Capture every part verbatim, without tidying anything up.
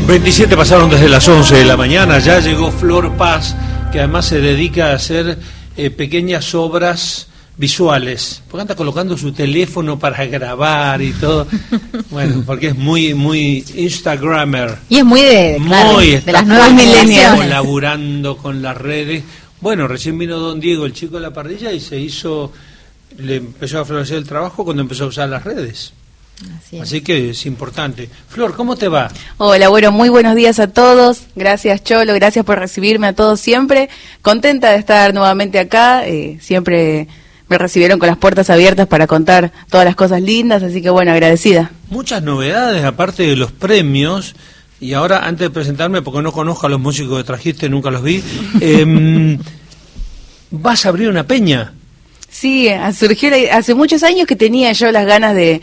veintisiete pasaron desde las once de la mañana, ya llegó Flor Paz, que además se dedica a hacer eh, pequeñas obras visuales, porque anda colocando su teléfono para grabar y todo, bueno, porque es muy muy instagramer. Y es muy de, claro, muy de las nuevas millennials. Colaborando con las redes. Bueno, recién vino don Diego, el chico de la parrilla, y se hizo, le empezó a florecer el trabajo cuando empezó a usar las redes. Así, Así que es importante. Flor, ¿cómo te va? Hola, bueno, muy buenos días a todos. Gracias, Cholo, gracias por recibirme a todos siempre. Contenta de estar nuevamente acá. Eh, siempre me recibieron con las puertas abiertas para contar todas las cosas lindas, así que bueno, agradecida. Muchas novedades, aparte de los premios. Y ahora, antes de presentarme, porque no conozco a los músicos que trajiste, nunca los vi, eh, vas a abrir una peña. Sí, surgió la, hace muchos años que tenía yo las ganas de,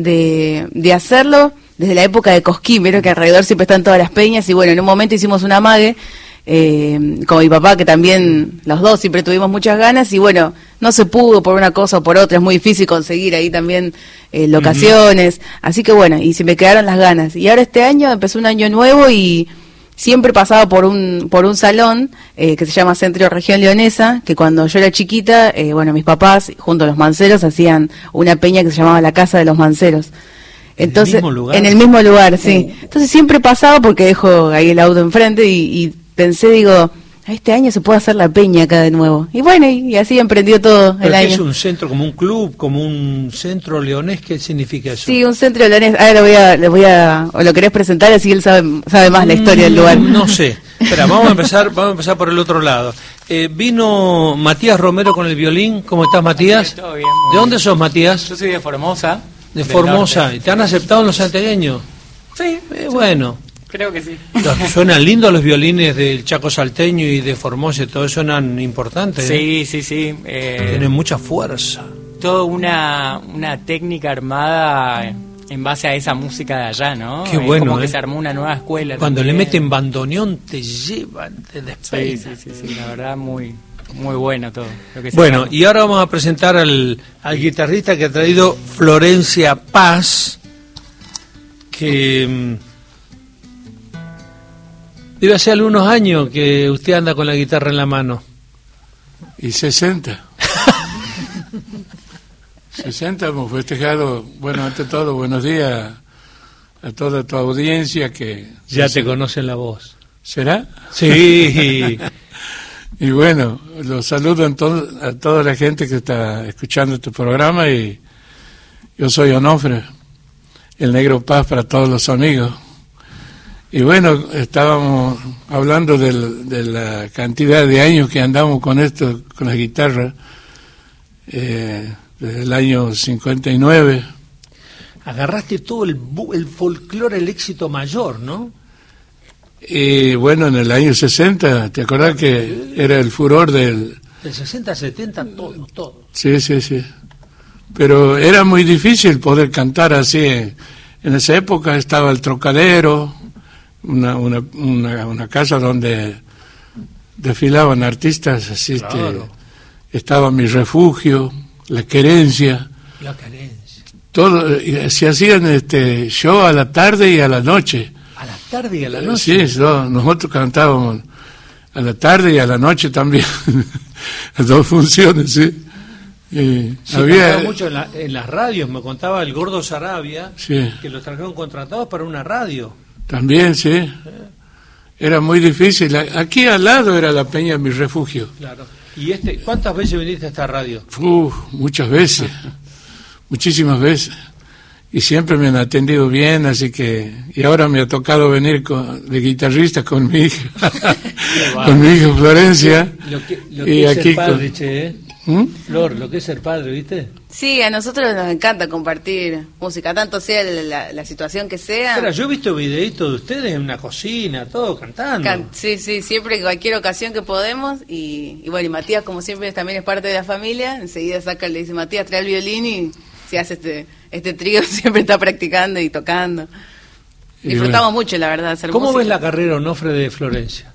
de, de hacerlo, desde la época de Cosquín, vieron que alrededor siempre están todas las peñas, y bueno, en un momento hicimos una amague, eh, con mi papá, que también los dos siempre tuvimos muchas ganas, y bueno, no se pudo por una cosa o por otra, es muy difícil conseguir ahí también eh, locaciones, uh-huh. Así que bueno, y se me quedaron las ganas, y ahora este año empezó un año nuevo y siempre pasaba por un por un salón eh, que se llama Centro Región Leonesa, que cuando yo era chiquita, eh, bueno, mis papás junto a los manceros hacían una peña que se llamaba la Casa de los Manceros. Entonces, ¿En el mismo lugar? En el mismo lugar, sí. Entonces siempre pasaba porque dejo ahí el auto enfrente y, y pensé, digo, este año se puede hacer la peña acá de nuevo. Y bueno, y, y así emprendió todo el año. ¿Es un centro, como un club, como un centro leonés? ¿Qué significa eso? Sí, un centro leonés. Ahora le voy a, le voy a, o lo querés presentar, así él sabe, sabe más la historia del lugar. No sé. Espera, vamos a empezar, vamos a empezar por el otro lado. Eh, vino Matías Romero con el violín. ¿Cómo estás, Matías? Todo bien. ¿De dónde sos, Matías? Yo soy de Formosa. De Formosa. ¿Y te han aceptado en los santiagueños? Sí. Eh, bueno. Creo que sí. Suenan lindos los violines del Chaco salteño y de Formosa, todo suenan importantes. Sí, ¿eh? sí, sí. Eh, Tienen mucha fuerza. Toda una, una técnica armada en base a esa música de allá, ¿no? Qué bueno, como ¿eh? que se armó una nueva escuela. Cuando también. le meten bandoneón te llevan, te despeinan. Sí, sí, sí, sí, la verdad muy, muy bueno todo. Lo que se Bueno, llama. y ahora vamos a presentar al, al guitarrista que ha traído Florencia Paz, que... Debe hace algunos años que usted anda con la guitarra en la mano. Y sesenta. sesenta hemos festejado. Bueno, ante todo, buenos días a toda tu audiencia que... Ya te conocen la voz. ¿Será? Sí. Y bueno, los saludo en todo, a toda la gente que está escuchando este programa, y yo soy Onofre, el Negro Paz para todos los amigos. Y bueno, estábamos hablando del, de la cantidad de años que andamos con esto, con la guitarra, eh, desde el año cincuenta y nueve. Agarraste todo el, el folclore, el éxito mayor, ¿no? Y bueno, en el año sesenta, ¿te acordás que era el furor del... Del sesenta, setenta, todo, todo. Sí, sí, sí. Pero era muy difícil poder cantar así. En esa época estaba el Trocadero, Una, una, una, una casa donde desfilaban artistas, así, Claro. este, estaba Mi Refugio, La Querencia, La Querencia. todo, y se hacían este show a la tarde y a la noche. A la tarde y a la noche. Sí, so, nosotros cantábamos a la tarde y a la noche también, las dos funciones, sí. Y Sí, había cantaba mucho en, la, en las radios, me contaba el Gordo Sarabia, sí. que los trajeron contratados para una radio. También, sí. Era muy difícil. Aquí al lado era la Peña Mi Refugio. Claro. ¿Y este, cuántas veces viniste a esta radio? Uf, muchas veces. Muchísimas veces. Y siempre me han atendido bien, así que... Y ahora me ha tocado venir con, de guitarrista con mi hija. Con mi hija Florencia. Lo que, lo que y es aquí ser padre, con... che, ¿eh? ¿Mm? Flor, lo que es ser padre, ¿viste? Sí, a nosotros nos encanta compartir música, tanto sea la, la, la situación que sea. Pero yo he visto videitos de ustedes en una cocina, todo cantando. Can- sí, sí, siempre, en cualquier ocasión que podemos. Y, y bueno, y Matías, como siempre, también es parte de la familia. Enseguida saca, le dice, Matías, trae el violín, y se hace este este trío, siempre está practicando y tocando. Y Disfrutamos bueno. mucho, la verdad, hacer ¿Cómo música. ves la carrera, Onofre, de Florencia?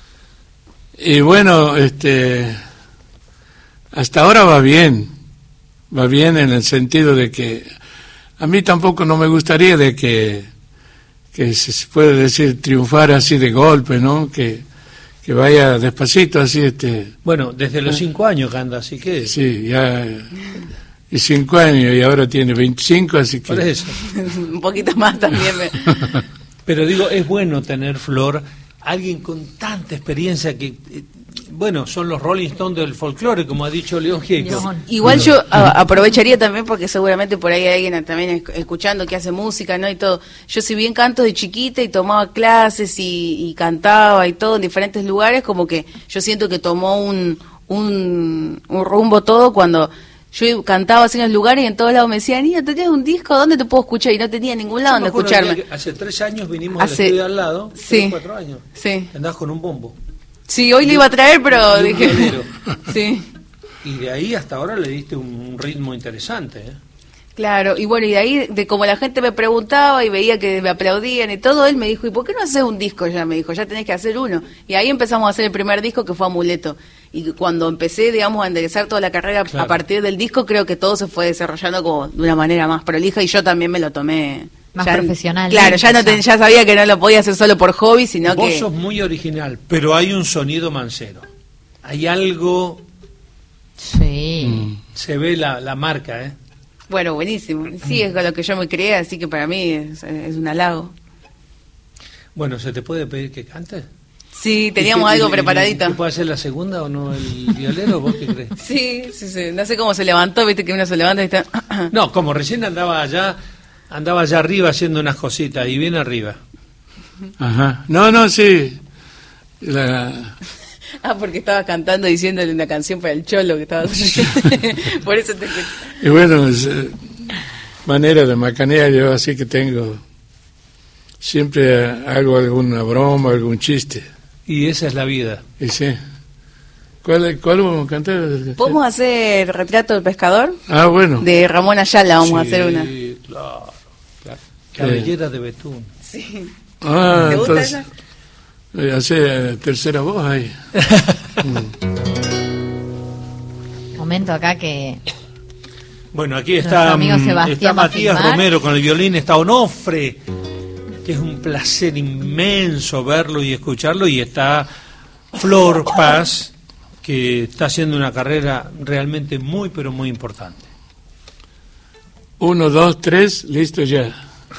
Y bueno, este... hasta ahora va bien. Va bien en el sentido de que... A mí tampoco no me gustaría de que que se puede decir triunfar así de golpe, ¿no? Que, que vaya despacito así, este... Bueno, desde los cinco años que anda, así que... Sí, ya... Y cinco años, y ahora tiene veinticinco, así que... Por eso. Un poquito más también. Me... Pero digo, es bueno tener, Flor, alguien con tanta experiencia que... Eh, bueno, son los Rolling Stones del folclore, como ha dicho León Gieco. Igual yo a, aprovecharía también, porque seguramente por ahí hay alguien también escuchando que hace música, ¿no? Y todo. Yo si bien canto de chiquita y tomaba clases y, y cantaba y todo en diferentes lugares, como que yo siento que tomó un, un, un rumbo todo cuando yo cantaba así en los lugares y en todos lados me decían, niña, ¿tenías un disco? ¿Dónde te puedo escuchar? Y no tenía ningún lado donde escucharme. Hace tres años vinimos hace, al estudio al lado, sí, tres, cuatro años. Sí. Andás con un bombo. Sí, hoy le iba a traer, pero dije... Sí. Y de ahí hasta ahora le diste un ritmo interesante, ¿eh? Claro, y bueno, y de ahí, de como la gente me preguntaba y veía que me aplaudían y todo, él me dijo, ¿y por qué no haces un disco ya? Me dijo, ya tenés que hacer uno. Y ahí empezamos a hacer el primer disco, que fue Amuleto. Y cuando empecé, digamos, a enderezar toda la carrera, claro, a partir del disco, creo que todo se fue desarrollando como de una manera más prolija y yo también me lo tomé... Más ya, profesional. Claro, ya, no te, ya sabía que no lo podía hacer solo por hobby, sino Vos que... Vos sos muy original, pero hay un sonido mancero. Hay algo... Sí. Mm. Se ve la, la marca, ¿eh? Bueno, buenísimo. Sí, es con lo que yo me creé, así que para mí es, es un halago. Bueno, ¿se te puede pedir que cantes? Sí, teníamos qué, algo y, preparadito. ¿Qué puede hacer la segunda o no el violero? ¿Vos qué crees? Sí, sí, sí. No sé cómo se levantó, viste que uno se levanta y está... No, como recién andaba allá... Andaba allá arriba haciendo unas cositas, y bien arriba. Ajá. No, no, sí. La... Ah, porque estaba cantando diciéndole una canción para el cholo que estaba... Por eso te... Y bueno, es, eh, manera de macanear yo así que tengo... Siempre hago alguna broma, algún chiste. Y esa es la vida. Y sí. ¿Cuál, cuál vamos a cantar? ¿Podemos hacer Retrato del Pescador? Ah, bueno. De Ramón Ayala vamos sí, a hacer una. Sí, claro. claro. Cabellera de Betún. Sí. Ah, ¿Te gusta entonces, esa? Hace tercera voz ahí. mm. Momento acá que... Bueno, aquí está, está Matías Romero con el violín, está Onofre, que es un placer inmenso verlo y escucharlo, y está Flor Paz, que está haciendo una carrera realmente muy, pero muy importante. Uno, dos, tres, listo ya.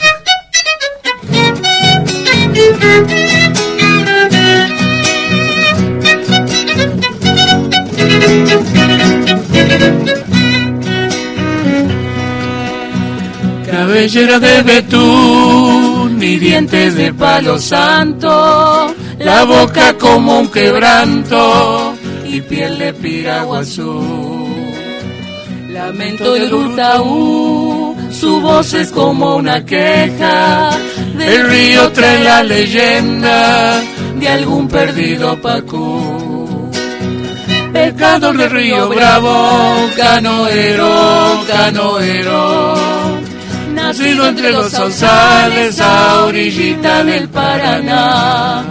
Cabellera de betún y dientes de palo santo, la boca como un quebranto y piel de piraguazú. Lamento del Urtaú, su voz es como una queja, del río trae la leyenda de algún perdido pacú. Pescador del río Bravo, canoero, canoero, nacido entre los sausales a orillita del Paraná.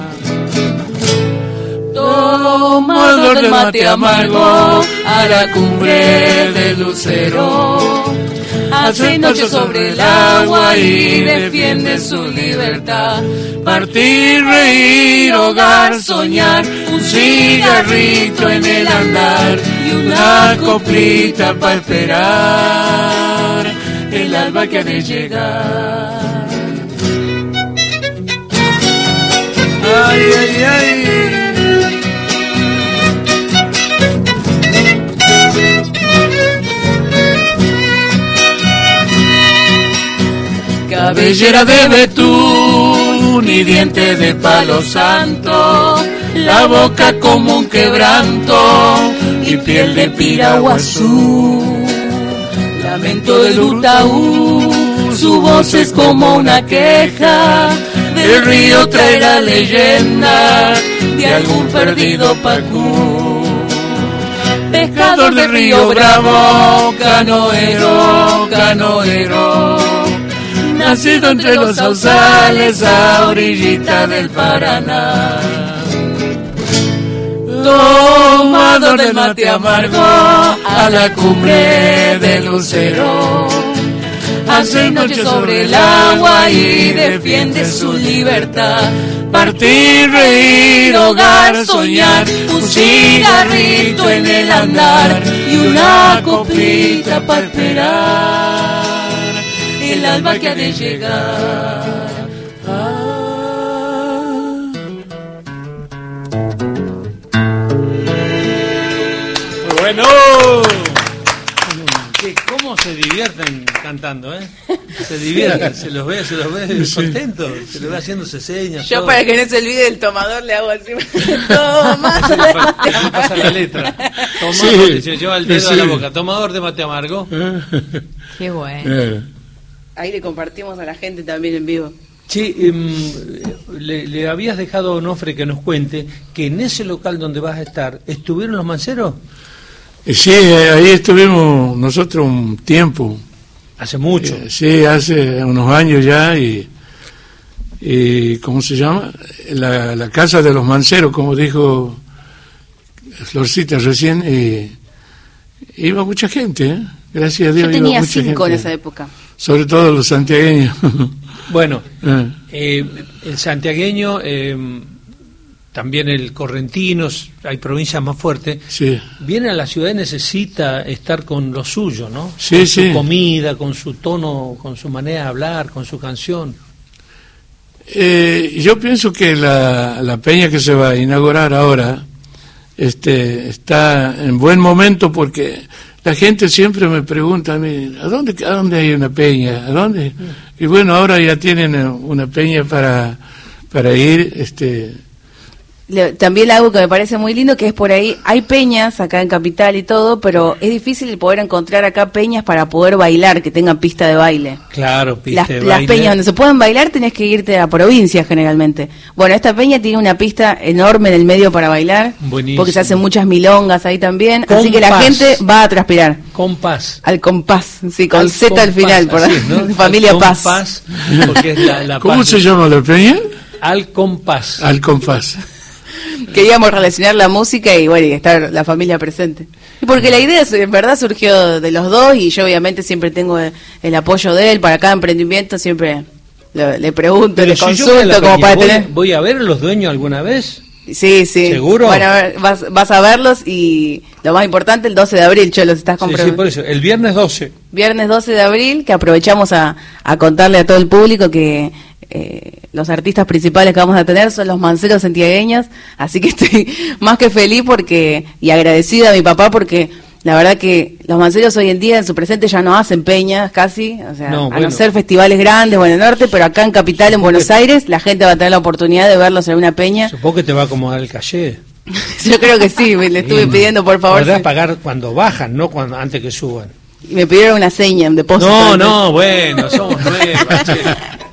Tomador de mate amargo a la cumbre del Lucero, hace noche sobre el agua y defiende su libertad. Partir, reír, hogar, soñar, un cigarrito en el andar y una coplita para esperar el alba que ha de llegar. Ay, ay, ay. Cabellera de betún y dientes de palo santo, la boca como un quebranto y piel de piraguazú. Lamento del Urtaú, su voz es como una queja, del río trae la leyenda de algún perdido pacú. Pescador del río Bravo, canoero, canoero, nacido entre los sausales a orillita del Paraná. Tomador de mate amargo a la cumbre del Lucero, hace noche sobre el agua y defiende su libertad. Partir, reír, hogar, soñar, un cigarrito en el andar y una copita para esperar el alba que ha de llegar. Bueno, ¿cómo se divierten cantando, eh? Se divierten, se los ve, se los ve Sí. contentos, se los ve haciéndose señas. Yo todo. para que no se olvide el tomador le hago así. Toma. Así le pasa, así pasa la letra. Tomador, Sí. se lleva el dedo Sí. a la boca. Tomador de mate amargo. Qué bueno. Eh, Ahí le compartimos a la gente también en vivo. Sí, em, le, le habías dejado a Onofre que nos cuente que en ese local donde vas a estar, ¿estuvieron los manceros? eh, sí, eh, ahí estuvimos nosotros un tiempo. Hace mucho. Eh, sí, hace unos años ya y, y ¿cómo se llama? La, la casa de los manceros, como dijo Florcita recién, y iba mucha gente, ¿eh? Gracias a Dios. Yo iba tenía mucha cinco en gente. esa época. Sobre todo los santiagueños. Bueno, Eh, eh, el santiagueño, eh, también el correntino, hay provincias más fuertes, sí. viene a la ciudad y necesita estar con lo suyo, ¿no? Sí, con sí. su comida, con su tono, con su manera de hablar, con su canción. Eh, yo pienso que la, la peña que se va a inaugurar ahora este, está en buen momento porque la gente siempre me pregunta a mí, ¿a dónde, a dónde hay una peña? ¿A dónde? Y bueno, ahora ya tienen una peña para, para ir. Este, Le- También algo que me parece muy lindo, que es por ahí, hay peñas acá en Capital y todo, pero es difícil poder encontrar acá peñas para poder bailar, que tengan pista de baile. Claro, pista Las, de las baile. peñas donde se pueden bailar tenés que irte a provincia generalmente. Bueno, esta peña tiene una pista enorme en el medio para bailar, Buenísimo. porque se hacen muchas milongas ahí también, así que la Compás. gente va a transpirar. Compás. Al compás, sí, con Al Z al compás, final, por así es, ¿no? familia Al Paz. compás, porque es la, la ¿Cómo paz. se llama la peña? Al compás. Al compás. Queríamos relacionar la música y bueno, y estar la familia presente. Y porque la idea en verdad surgió de los dos y yo obviamente siempre tengo el, el apoyo de él para cada emprendimiento, siempre lo- le pregunto, Pero le si yo voy a la consulto como peña, para voy, tener... voy a ver a los dueños alguna vez. Sí, sí. ¿Seguro? Bueno, a ver, vas, vas a verlos y lo más importante el doce de abril, Cholo, si estás Sí, comprando. sí, por eso. El viernes doce. Viernes doce de abril, que aprovechamos a, a contarle a todo el público que eh, los artistas principales que vamos a tener son los manceros santiagueños, así que estoy más que feliz porque y agradecida a mi papá porque la verdad que los manceros hoy en día en su presente ya no hacen peñas casi, o sea, No, a bueno. no ser festivales grandes o en el norte, pero acá en Capital, en Buenos Aires, la gente va a tener la oportunidad de verlos en una peña. Supongo que te va a acomodar el calle. Yo creo que sí, me- le estuve Sí. pidiendo por favor. Podrás sí. pagar cuando bajan, no cuando antes que suban. Y me pidieron una seña, un depósito. No, Entonces, no, bueno, somos nuevas, che.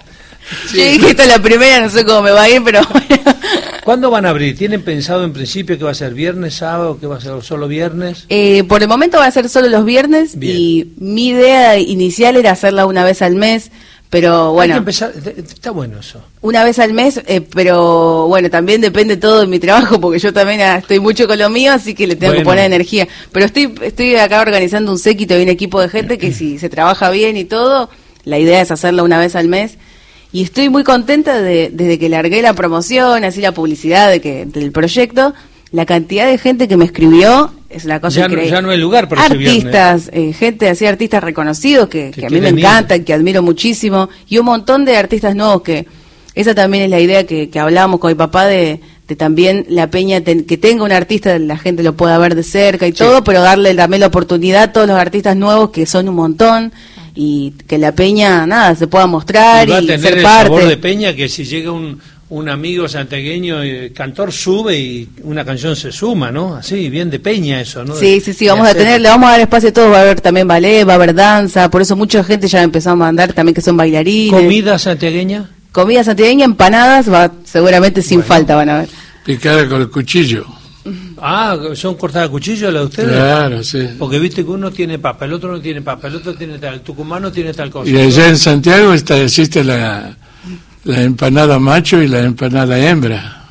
Yo dije, esta es la primera, no sé cómo me va a ir, pero bueno. ¿Cuándo van a abrir? ¿Tienen pensado en principio que va a ser viernes, sábado, que va a ser solo viernes? Eh, por el momento van a ser solo los viernes Bien. y mi idea inicial era hacerla una vez al mes, pero Hay bueno, que empezar, está bueno eso. una vez al mes, eh, pero bueno, también depende todo de mi trabajo porque yo también ah, estoy mucho con lo mío, así que le tengo Bueno. que poner energía. Pero estoy estoy acá organizando un séquito y un equipo de gente que si se trabaja bien y todo, la idea es hacerla una vez al mes. Y estoy muy contenta de, desde que largué la promoción, así la publicidad de que, del proyecto, la cantidad de gente que me escribió es una cosa Ya no- increíble. ya no hay lugar para ese Artistas, eh, gente así, artistas reconocidos que, Que que a mí me quieren ir. encantan, que admiro muchísimo, y un montón de artistas nuevos que, esa también es la idea que, que hablábamos con mi papá de, de también la peña, ten- que tenga un artista, la gente lo pueda ver de cerca y Sí. todo, pero darle también la oportunidad a todos los artistas nuevos que son un montón y que la peña, nada, se pueda mostrar Y va a y tener ser el parte. sabor de Peña que si llega un, un amigo santiagueño, eh, cantor, sube y una canción se suma, ¿no? Así, bien de Peña eso, ¿no? Sí, De- sí, sí, de vamos a hacer- tener, le vamos a dar espacio a todos, va a haber también ballet, va a haber danza, por eso mucha gente ya empezó a mandar también que son bailarines. ¿Comida santiagueña? Comida santiagueña, empanadas, va seguramente sin falta van a ver. Picada con el cuchillo. Ah, ¿son cortadas a cuchillo las de ustedes? Claro, sí. Porque viste que uno tiene papa, el otro no tiene papa, el otro tiene tal, el tucumano tiene tal cosa. Y allá en Santiago está, existe la, la empanada macho y la empanada hembra.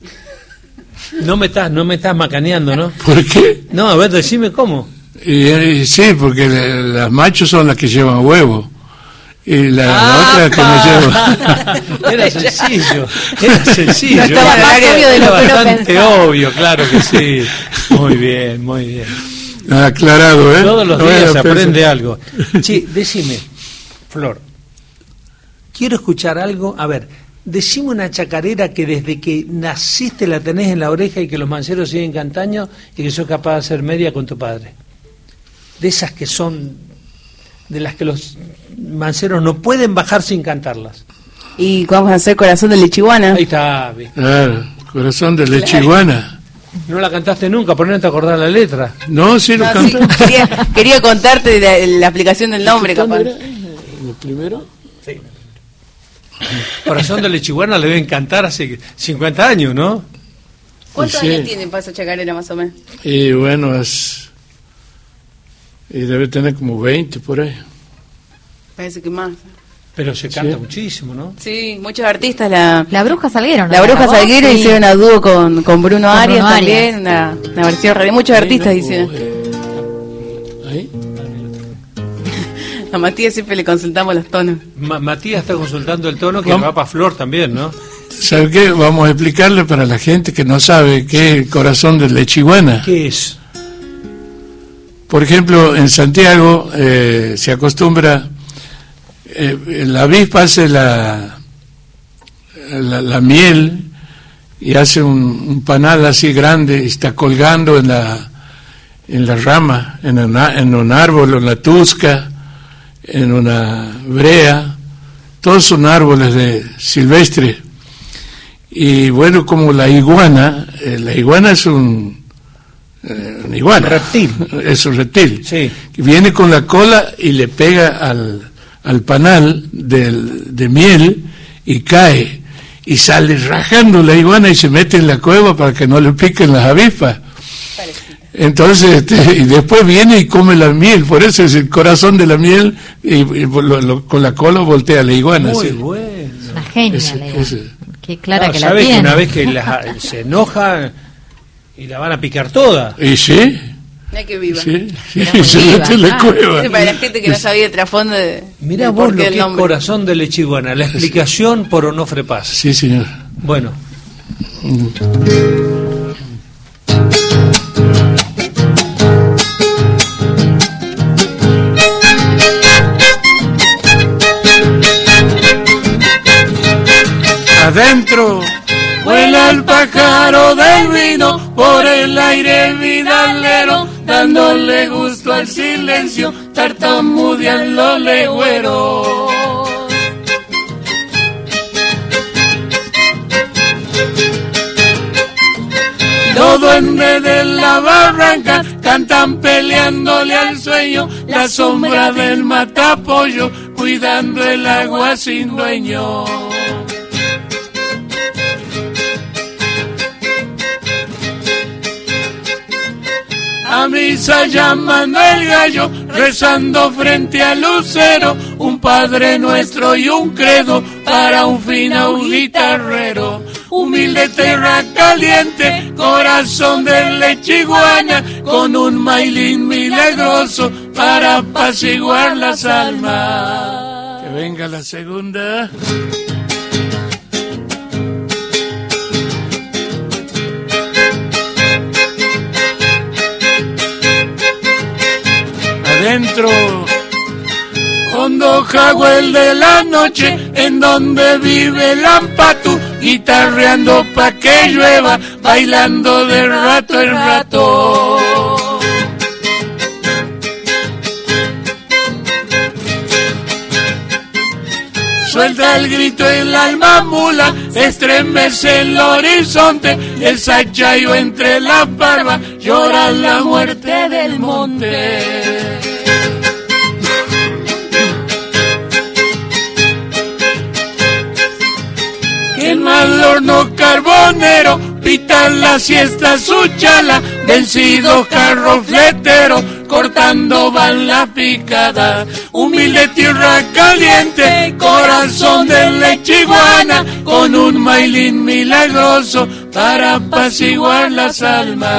No me estás, no me estás macaneando, ¿no? ¿Por qué? No, a ver, decime cómo. Y, y sí, porque la- las machos son las que llevan huevo y la, la otra que me llevo. Era sencillo, era sencillo. No estaba era, más obvio de era lo que uno bastante pensaba. obvio, claro que sí. Muy bien, muy bien. Aclarado, ¿eh? Todos los No días era se aprende peso. algo. Sí, decime, Flor, quiero escuchar algo. A ver, decime una chacarera que desde que naciste la tenés en la oreja y que los manceros siguen cantando y que sos capaz de hacer media con tu padre. De esas que son, de las que los manceros no pueden bajar sin cantarlas. Y vamos a hacer Corazón de Lechiguana. Ahí está, vi. Claro, corazón de lechiguana. No la cantaste nunca, por no te acordar la letra. No, sí lo No, sí, canto. quería, quería contarte la, la aplicación del nombre, capaz. ¿El primero? Sí. Corazón de Lechiguana le deben cantar hace cincuenta años, ¿no? ¿Cuántos Sí. años tiene Paso Chacarera más o menos? Y bueno, es, y debe tener como veinte por ahí. Parece que más. Pero se canta Sí. muchísimo, ¿no? Sí, muchos artistas. La, La Bruja Salguero, ¿no? la Bruja grabó, Salguero sí. hicieron a dúo con, con Bruno Con Arias Bruno también. Arias. Una, una versión radial. Muchos artistas Ahí, hicieron. eh, Ahí. A Matías siempre le consultamos los tonos. Ma- Matías está consultando el tono que Vamos. va para Flor también, ¿no? ¿Sabe qué? Vamos a explicarle para la gente que no sabe qué es el corazón de lechiguana. ¿Qué es? Por ejemplo, en Santiago eh, se acostumbra, eh, la avispa hace la, la, la miel y hace un, un panal así grande y está colgando en la, en la rama, en, una, en un árbol, en la tusca, en una brea. Todos son árboles de silvestre. Y bueno, como la iguana, eh, la iguana es un, eh, una iguana. Un reptil. Es un reptil. Sí. Que viene con la cola y le pega al, al panal del, de miel y cae. Y sale rajando la iguana y se mete en la cueva para que no le piquen las avispas. Entonces, este, y después viene y come la miel, por eso es el corazón de la miel, y, y lo- lo- con la cola voltea la iguana. Muy ¿sí? bueno. Una genia, Ese- la iguana. ese. Qué clara No, que la sabe tiene. que una vez que la- se enoja y la van a picar toda. Y sí, Mira que viva. sí, sí, Era muy se viva, mete en la claro. cueva. Sí, para la gente que no sabía el trasfondo de. Mirá del vos porqué lo que del es nombre. Corazón de Lechiguana, la explicación por Onofre Paz. Sí, señor. Bueno, Adentro vuela el pájaro del vino por el aire vidalero, dándole gusto al silencio, tartamudean los legüeros. Los duendes de la barranca cantan peleándole al sueño, la sombra del matapollo cuidando el agua sin dueño. A misa llamando el gallo, rezando frente al lucero, un Padre Nuestro y un credo para un fino guitarrero. Humilde tierra caliente, corazón de lechiguana, con un mailín milagroso para apaciguar las almas. Que venga la segunda. Adentro, hondo jaguel de la noche, en donde vive el ampatu, guitarreando pa' que llueva, bailando de rato en rato. Suelta el grito en la alma mula, estremece el horizonte, el sachayo entre las barbas, llora la muerte del monte. Quema el horno carbonero, pita la siesta su chala, vencido carro fletero, cortando van la picada. Humilde tierra caliente, corazón de lechiguana, con un mailín milagroso para apaciguar las almas.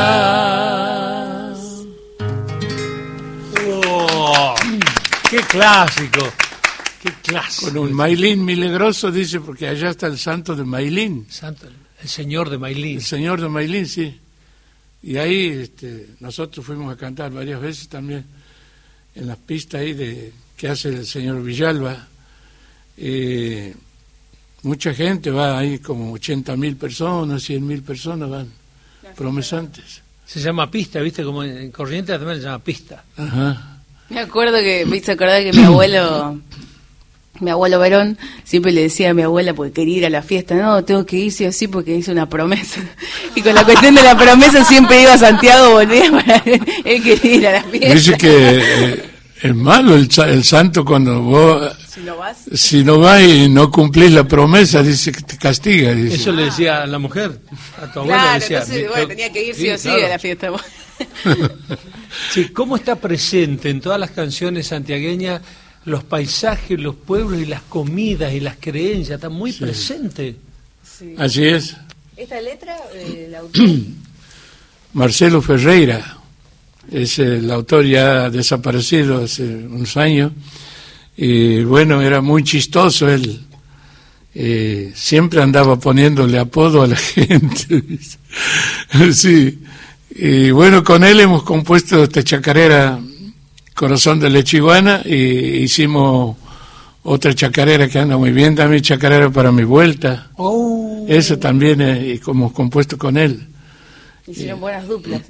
oh, qué clásico, Qué clase. Con un Mailín milagroso, dice, porque allá está el santo de Mailín. Santo, el señor de Mailín. El señor de Mailín, sí. Y ahí este, nosotros fuimos a cantar varias veces también en las pistas ahí de que hace el señor Villalba. Eh, mucha gente va ahí, como ochenta mil personas, cien mil personas van, promesantes. Se llama pista, ¿viste? Como en Corrientes también se llama pista. Ajá. Me acuerdo que me hizo acordar que mi abuelo, mi abuelo Verón, siempre le decía a mi abuela, porque quería ir a la fiesta, no, tengo que ir sí o sí porque hice una promesa. Y con la cuestión de la promesa siempre iba a Santiago, volvía para él, él quería ir a la fiesta. Dice que eh, es malo el, el santo cuando vos, si no vas, si no vas y no cumplís la promesa, dice que te castiga. Dice. Eso le decía a la mujer, a tu abuela. claro, decía, entonces, bueno, tenía que ir sí, sí o sí claro. a la fiesta. Sí, ¿cómo está presente en todas las canciones santiagueñas los paisajes, los pueblos y las comidas y las creencias? Está muy Sí. presente. Sí. Así es. ¿Esta letra, eh, el autor? Marcelo Ferreira es el autor, ya desaparecido hace unos años, y bueno, era muy chistoso él, eh, siempre andaba poniéndole apodo a la gente. Sí, y bueno, con él hemos compuesto esta chacarera Corazón de Lechiguana, y hicimos otra chacarera que anda muy bien también, chacarera para mi vuelta. Oh. Eso también es como compuesto con él. Hicieron buenas duplas.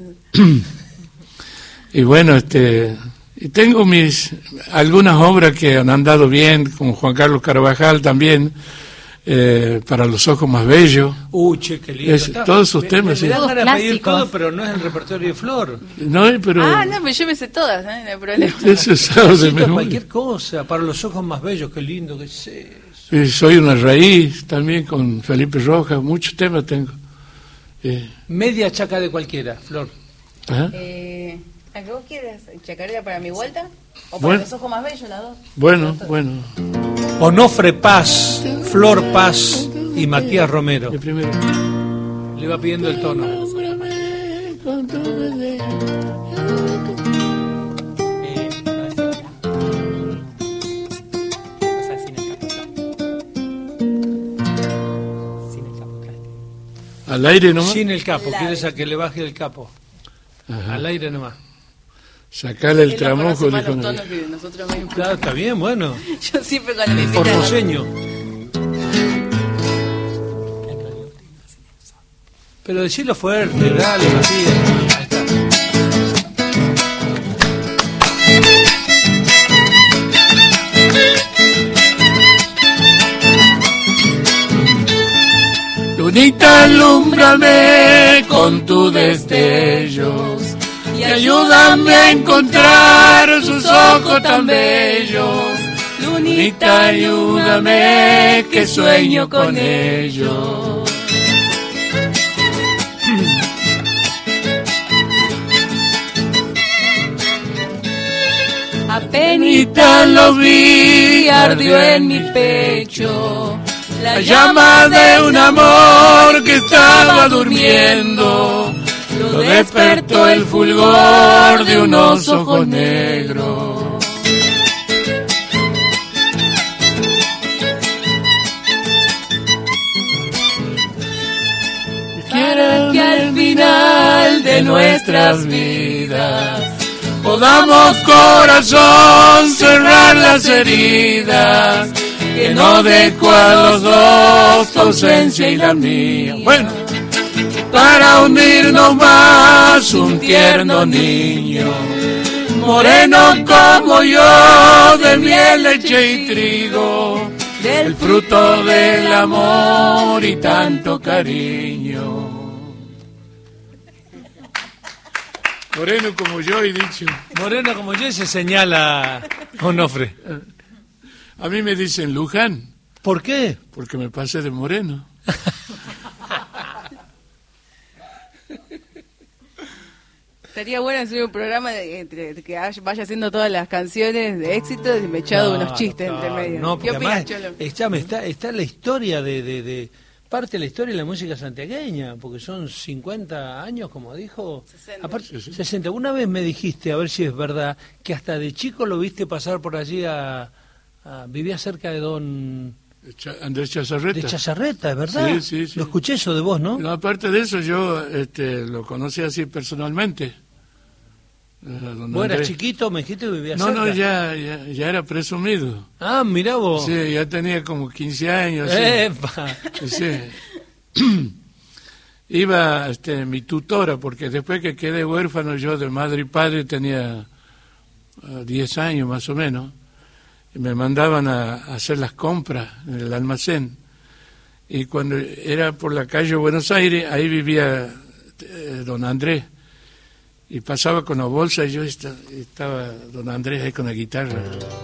Y bueno, este, y tengo mis algunas obras que han andado bien, con Juan Carlos Carvajal también, eh, para los ojos más bellos. Uy, che, qué lindo. Es- Está- todos sus me- temas, Me, me sí. dan ganas de pedir Clásicos. todo, pero no es el repertorio de Flor. No, pero Ah, no, pero yo me sé todas, ¿eh? No hay problema. eso es algo de Necesito memoria. cualquier cosa, para los ojos más bellos, qué lindo que es eso. Y soy una raíz también con Felipe Rojas, muchos temas tengo. Eh, Media chaca de cualquiera, Flor. ¿ah? Eh, ¿A qué vos quieres? ¿Chacarera para mi vuelta? ¿O para Bueno. los ojos más bellos, las dos? Bueno, bueno, Onofre Paz, Flor Paz y Matías Romero. el primero. Le va pidiendo el tono. Eh, no es igual. O sea, sin el capo, claro. Sin el capo, claro. Al aire nomás. Sin el capo, La- quieres a que le baje el capo. Ajá. Al aire nomás. Sacarle el Él no tramojo, conoce más dijo. los no. tonos que nosotros mismos. Claro, está bien, bueno. Yo siempre cuando me invitan... Formoseño. Pero decirlo fuerte, dale, Matías. Ahí está. Lunita, alúmbrame con tus destellos y ayúdame a encontrar sus ojos tan bellos. Lunita, ayúdame que sueño con ellos. Apenita los vi, ardió en mi pecho La llama de un amor que estaba durmiendo, lo despertó el fulgor de unos ojos negros. para que al final de nuestras vidas Podamos, corazón, cerrar las heridas que no dejó a los dos tu ausencia y la mía. Bueno, para unirnos más un tierno niño, moreno como yo, de miel, leche y trigo, del fruto del amor y tanto cariño. Moreno como yo, he dicho. Moreno como yo, se señala Onofre. A mí me dicen Luján, ¿Por qué? porque me pasé de moreno. Estaría bueno hacer un programa de, de- de que vaya haciendo todas las canciones de éxito y me echado Claro, unos chistes claro. entre medio. No, ¿Qué porque opinas, además, Cholo? escúchame, está, está la historia de, de, de- parte de la historia de la música santiagueña, porque son cincuenta años, como dijo. sesenta. Aparte, sesenta. Una vez me dijiste, a ver si es verdad, que hasta de chico lo viste pasar por allí a, Ah, vivía cerca de don... Cha- Andrés Chazarreta. De Chazarreta, ¿es verdad? Sí, sí, sí. Lo escuché eso de vos, ¿no? No, aparte de eso, yo este, lo conocí así personalmente. Don ¿Vos eras Andrés. chiquito, me dijiste que vivías No, cerca? no, ya, ya, ya era presumido. Ah, mirá vos. Sí, ya tenía como quince años. Sí. Epa. Sí. Iba este, mi tutora, porque después que quedé huérfano yo de madre y padre tenía uh, diez años más o menos, y me mandaban a, a hacer las compras en el almacén. Y cuando era por la calle Buenos Aires, ahí vivía eh, don Andrés, y pasaba con la bolsa y yo esta- estaba don Andrés ahí con la guitarra.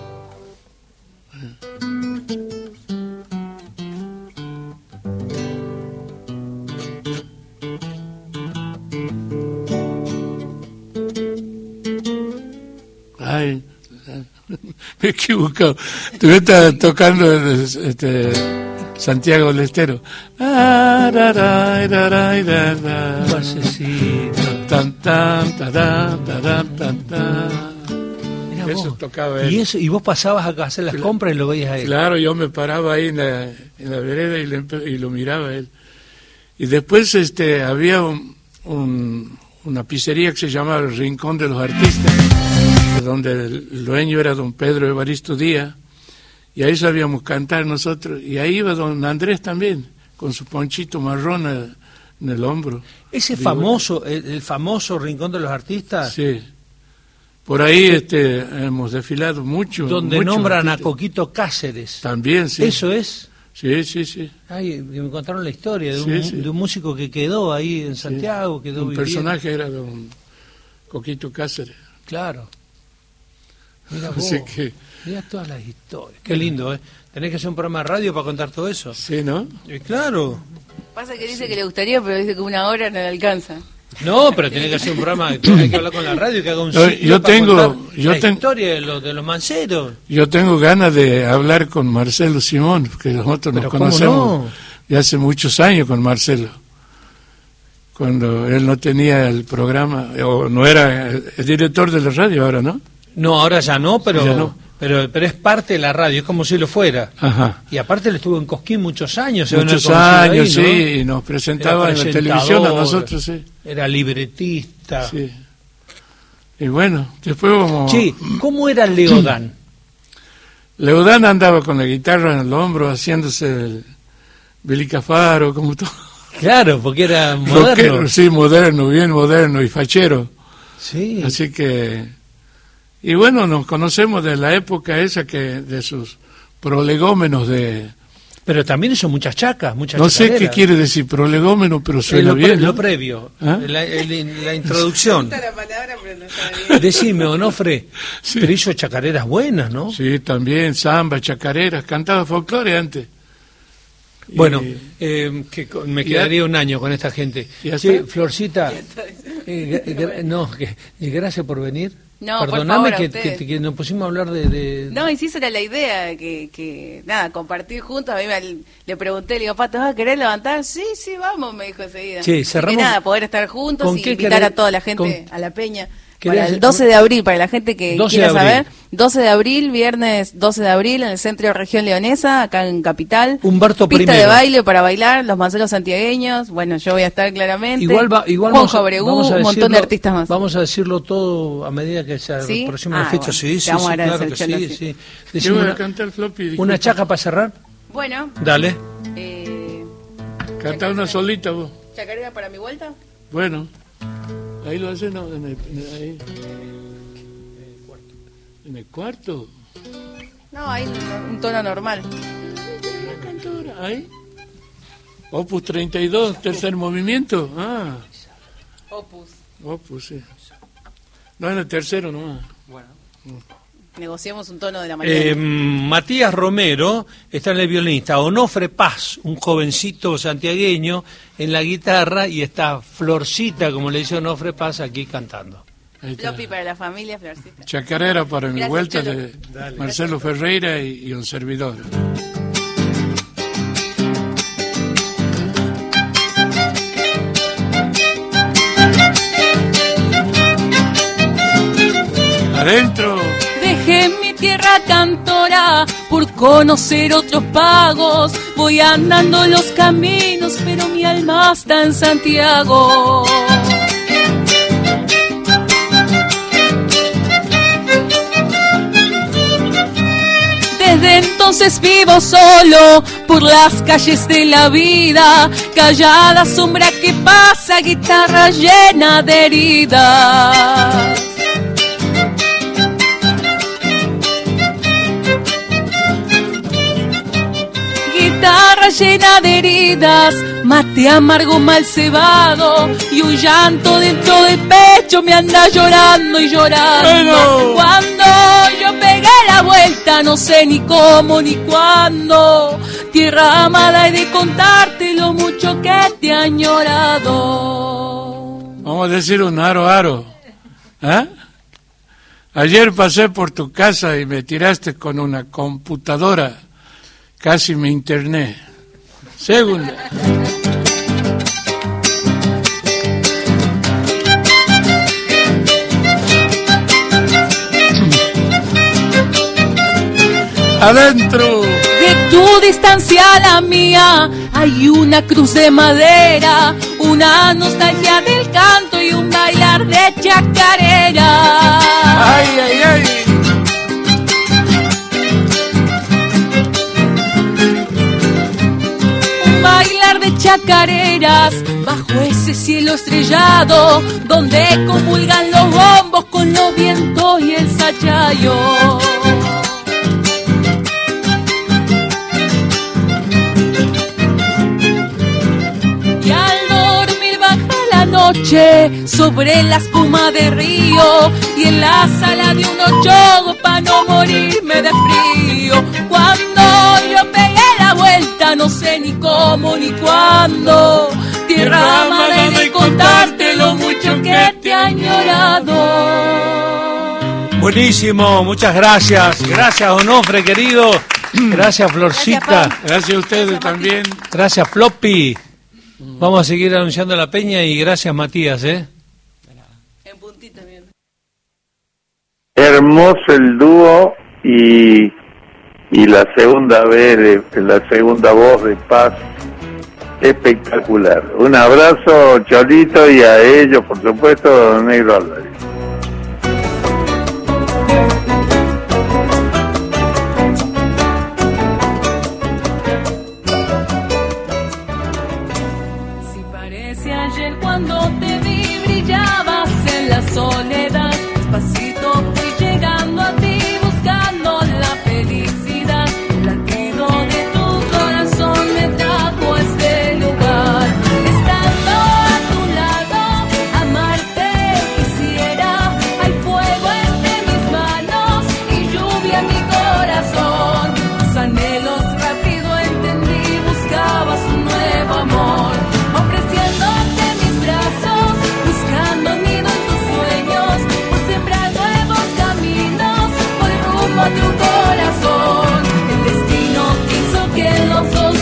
Ay, me he equivocado. Tú estás tocando este, Santiago del Estero. Ah, ra, ra, ra, ra, ra, ra. Pasecito. Tan, tan, tarán, tarán, tan, tan. Mirá Eso vos. tocaba él. ¿Y, eso, ¿Y vos pasabas acá a hacer las compras y lo veías a él? Claro, yo me paraba ahí en la, en la vereda y, le empe- y lo miraba a él. Y después este, había un, un- una pizzería que se llamaba El Rincón de los Artistas, donde el dueño era don Pedro Evaristo Díaz, y ahí sabíamos cantar nosotros. Y ahí iba don Andrés también, con su ponchito marrón en en el hombro. Ese Digo, famoso, el, el famoso Rincón de los Artistas, Sí. Por ahí este, hemos desfilado mucho. donde muchos nombran a artistas. Coquito Cáceres. También, sí. Eso es. Sí, sí, sí. Ay, me contaron la historia de, Sí, un, sí. de un músico que quedó ahí en Santiago, quedó Un viviendo. personaje era don Coquito Cáceres. Claro. Mira vos, Así que, mirá todas las historias. Qué lindo, ¿eh? Tenés que hacer un programa de radio para contar todo eso. sí, ¿no? Eh, claro. Pasa que dice que le gustaría, pero dice que una hora no le alcanza. No, pero tenés que hacer un programa, hay que hablar con la radio, que haga un No, ciclo yo para tengo- contar yo la ten- historia de los, de los manceros. Yo tengo ganas de hablar con Marcelo Simón, porque nosotros nos Pero ¿cómo conocemos no? de hace muchos años con Marcelo. Cuando él no tenía el programa, o no era el, el director de la radio ahora, ¿no? No, ahora ya no, pero, Ya no. pero pero es parte de la radio, es como si lo fuera. Ajá. Y aparte él estuvo en Cosquín muchos años. se deben haber Muchos conocido ahí, años, ¿no? sí, y nos presentaba Era en la televisión a presentador, nosotros, sí. Era libretista. Sí. Y bueno, después vamos... Sí, ¿cómo era Leodán? Leodán andaba con la guitarra en el hombro haciéndose el Billy Cafaro, como todo. Claro, porque era moderno. Rockero, sí, moderno, bien moderno y fachero. Sí. Así que... Y bueno, nos conocemos de la época esa que de sus prolegómenos de... Pero también hizo muchas chacas, muchas No sé qué chacareras. quiere decir prolegómeno, pero Eh, suena lo, pre- bien, ¿no? lo previo, ¿Ah? la, el- la introducción. la palabra, pero no está bien. Decime, Onofre, Sí. pero hizo chacareras buenas, ¿no? Sí, también, samba, chacareras, cantaba folclore antes. Y- Bueno, eh, que co- me y quedaría ya- un año con esta gente. ¿Ya Che, está? Florcita, eh, gra- gra- no, que, y gracias por venir. No, por Perdóname favor, a que, ustedes. que- que nos pusimos a hablar de... de- No, y sí, esa era la idea, que, que nada, compartir juntos. A mí me, le pregunté, le digo, Pato, ¿vas a querer levantar? Sí, sí, vamos, me dijo enseguida. Che, Así cerramos- que nada, poder estar juntos ¿Con y qué invitar querés- a toda la gente con- a la peña. querés- Para el doce de abril, para la gente que doce quiera de abril. saber, doce de abril, viernes doce de abril, en el Centro de Región Leonesa, acá en Capital. Humberto Pista primero. de baile para bailar, los manceros santiagueños, bueno, yo voy a estar claramente. Igual, va, igual Juan vamos, a- Jobregú, vamos a un montón de decirlo- artistas más. Vamos a decirlo todo a medida que se ¿Sí? aproxima la Ah, fecha. bueno, sí, te sí, vamos a sí, claro agradecer, que Cholo, sí. sí. sí. Yo Decime voy a una, cantar floppy. una disculpa. chaca para cerrar. Bueno, Dale. eh, Canta una solita vos. ¿chacarera para mi vuelta? Bueno, ahí lo hace, ¿no? En el, en el- ahí. En el cuarto. No, ahí un, un tono normal. Una cantora, ahí. Opus treinta y dos, tercer movimiento. Ah, Opus. Opus, sí. No, en el tercero nomás. Negociamos un tono de la mañana. Eh, Matías Romero está en el violinista, Onofre Paz, un jovencito santiagueño, en la guitarra, y está Florcita, como le dice Onofre Paz, aquí cantando. Ahí está. Floppy para la familia, Florcita. Chacarera para mi Gracias, vuelta Cholo. de Marcelo Ferreira y, y un servidor. Adentro. Dejé mi tierra cantora vida, por conocer otros pagos. Voy andando los caminos, pero mi alma está en Santiago. Desde entonces vivo solo por las calles de la vida, callada sombra que pasa, guitarra llena de heridas. Guitarra llena de heridas, mate amargo mal cebado, y un llanto dentro del pecho me anda llorando y llorando. Bueno. Cuando yo pegué la vuelta, no sé ni cómo ni cuándo, tierra amada, he de contarte lo mucho que te he añorado. Vamos a decir un aro aro. ¿Eh? Ayer pasé por tu casa y me tiraste con una computadora. Casi me interné. Segunda. Adentro. De tu distancia a la mía hay una cruz de madera, una nostalgia del canto y un bailar de chacarera. Ay, ay, ay. Bailar de chacareras bajo ese cielo estrellado, donde comulgan los bombos con los vientos y el sachayo. Y al dormir baja la noche sobre la espuma del río, y en la sala de un ochogo pa' no morirme de frío. Cuando yo pegué la vuelta, no sé ni cómo ni cuándo, tierra amada, de contarte lo mucho que te he añorado. Buenísimo, muchas gracias. Gracias, Onofre, querido. Gracias, Florcita. Gracias, Gracias a ustedes gracias, también. Gracias, Floppy. Vamos a seguir anunciando la peña y gracias, Matías, ¿eh? En puntita, bien. Hermoso el dúo y, y la segunda vez, la segunda voz de Paz, espectacular. Un abrazo, Cholito, y a ellos, por supuesto, Negro Álvarez.